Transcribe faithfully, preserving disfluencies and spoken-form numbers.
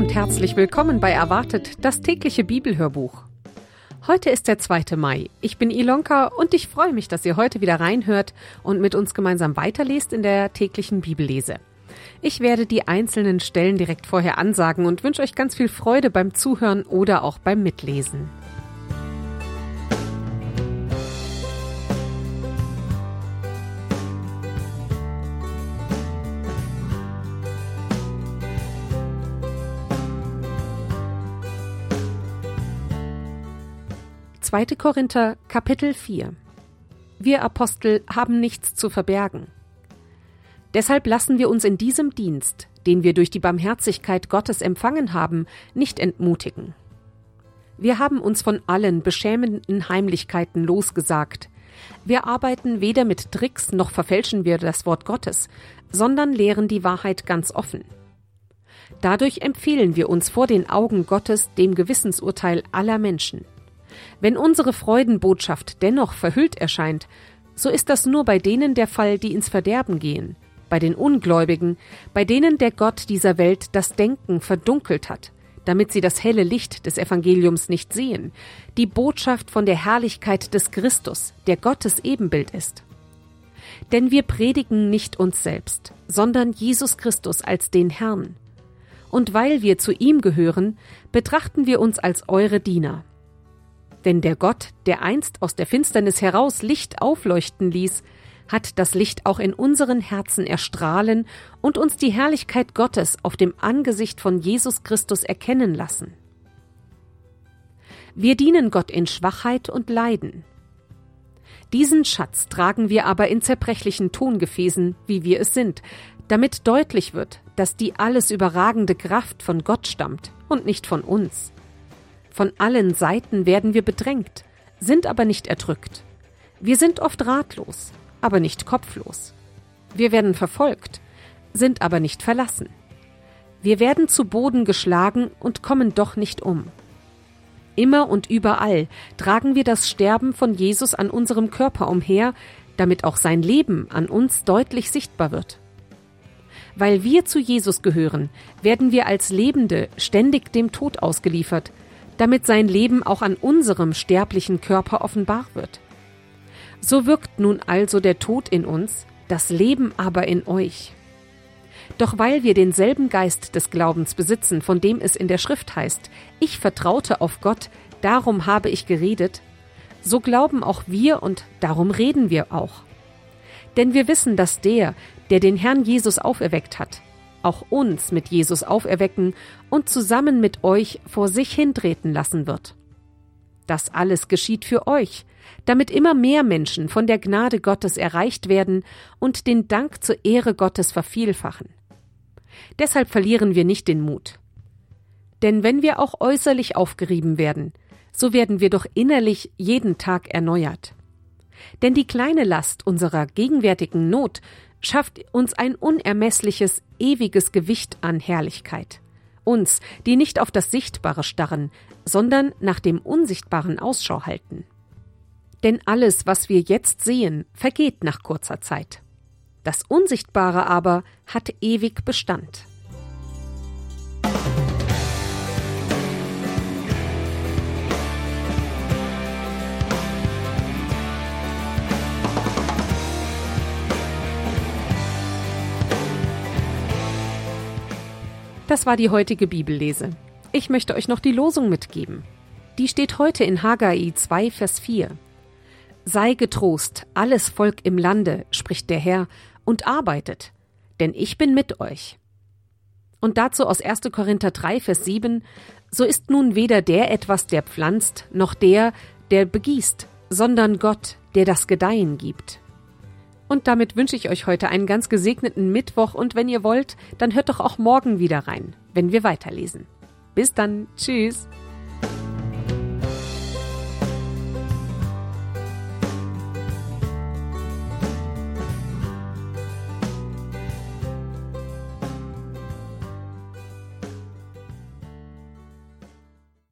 und herzlich willkommen bei Erwartet, das tägliche Bibelhörbuch. Heute ist der zweite Mai. Ich bin Ilonka und ich freue mich, dass ihr heute wieder reinhört und mit uns gemeinsam weiterlest in der täglichen Bibellese. Ich werde die einzelnen Stellen direkt vorher ansagen und wünsche euch ganz viel Freude beim Zuhören oder auch beim Mitlesen. zweiter Korinther, Kapitel vier. Wir Apostel haben nichts zu verbergen. Deshalb lassen wir uns in diesem Dienst, den wir durch die Barmherzigkeit Gottes empfangen haben, nicht entmutigen. Wir haben uns von allen beschämenden Heimlichkeiten losgesagt. Wir arbeiten weder mit Tricks noch verfälschen wir das Wort Gottes, sondern lehren die Wahrheit ganz offen. Dadurch empfehlen wir uns vor den Augen Gottes dem Gewissensurteil aller Menschen. Wenn unsere Freudenbotschaft dennoch verhüllt erscheint, so ist das nur bei denen der Fall, die ins Verderben gehen, bei den Ungläubigen, bei denen der Gott dieser Welt das Denken verdunkelt hat, damit sie das helle Licht des Evangeliums nicht sehen, die Botschaft von der Herrlichkeit des Christus, der Gottes Ebenbild ist. Denn wir predigen nicht uns selbst, sondern Jesus Christus als den Herrn. Und weil wir zu ihm gehören, betrachten wir uns als eure Diener. Denn der Gott, der einst aus der Finsternis heraus Licht aufleuchten ließ, hat das Licht auch in unseren Herzen erstrahlen und uns die Herrlichkeit Gottes auf dem Angesicht von Jesus Christus erkennen lassen. Wir dienen Gott in Schwachheit und Leiden. Diesen Schatz tragen wir aber in zerbrechlichen Tongefäßen, wie wir es sind, damit deutlich wird, dass die alles überragende Kraft von Gott stammt und nicht von uns. Von allen Seiten werden wir bedrängt, sind aber nicht erdrückt. Wir sind oft ratlos, aber nicht kopflos. Wir werden verfolgt, sind aber nicht verlassen. Wir werden zu Boden geschlagen und kommen doch nicht um. Immer und überall tragen wir das Sterben von Jesus an unserem Körper umher, damit auch sein Leben an uns deutlich sichtbar wird. Weil wir zu Jesus gehören, werden wir als Lebende ständig dem Tod ausgeliefert, damit sein Leben auch an unserem sterblichen Körper offenbar wird. So wirkt nun also der Tod in uns, das Leben aber in euch. Doch weil wir denselben Geist des Glaubens besitzen, von dem es in der Schrift heißt, ich vertraute auf Gott, darum habe ich geredet, so glauben auch wir und darum reden wir auch. Denn wir wissen, dass der, der den Herrn Jesus auferweckt hat, auch uns mit Jesus auferwecken und zusammen mit euch vor sich hintreten lassen wird. Das alles geschieht für euch, damit immer mehr Menschen von der Gnade Gottes erreicht werden und den Dank zur Ehre Gottes vervielfachen. Deshalb verlieren wir nicht den Mut. Denn wenn wir auch äußerlich aufgerieben werden, so werden wir doch innerlich jeden Tag erneuert. Denn die kleine Last unserer gegenwärtigen Not schafft uns ein unermessliches, ewiges Gewicht an Herrlichkeit. Uns, die nicht auf das Sichtbare starren, sondern nach dem Unsichtbaren Ausschau halten. Denn alles, was wir jetzt sehen, vergeht nach kurzer Zeit. Das Unsichtbare aber hat ewig Bestand. Das war die heutige Bibellese. Ich möchte euch noch die Losung mitgeben. Die steht heute in Haggai zwei, Vers vier. Sei getrost, alles Volk im Lande, spricht der Herr, und arbeitet, denn ich bin mit euch. Und dazu aus erster Korinther drei, Vers sieben, so ist nun weder der etwas, der pflanzt, noch der, der begießt, sondern Gott, der das Gedeihen gibt. Und damit wünsche ich euch heute einen ganz gesegneten Mittwoch und wenn ihr wollt, dann hört doch auch morgen wieder rein, wenn wir weiterlesen. Bis dann, tschüss!